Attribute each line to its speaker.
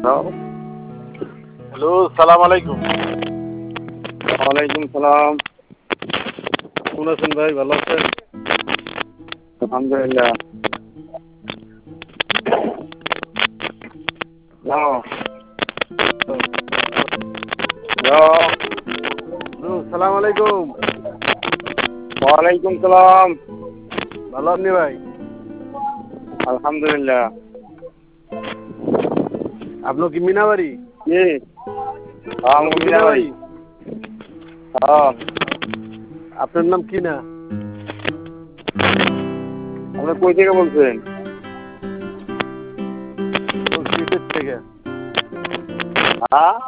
Speaker 1: Hello, সালাম আলাইকুম।
Speaker 2: ওয়ালাইকুম সালাম।
Speaker 1: কেমন আছেন ভাই? ভালো আছেন?
Speaker 2: আলহামদুলিল্লাহ। হ্যালো।
Speaker 1: হ্যালো, সালাম আলাইকুম।
Speaker 2: ওয়ালাইকুম সালাম।
Speaker 1: ভালো আপনি ভাই?
Speaker 2: আলহামদুলিল্লাহ।
Speaker 1: আপনার কি মিনাবাড়ি?
Speaker 2: জি।
Speaker 1: আপনার কি মিনাবাড়ি?
Speaker 2: হ্যাঁ।
Speaker 1: আপনার নাম কি না?
Speaker 2: আপনি কই থেকে বলছেন?
Speaker 1: বলছি থেকে।
Speaker 2: হ্যাঁ?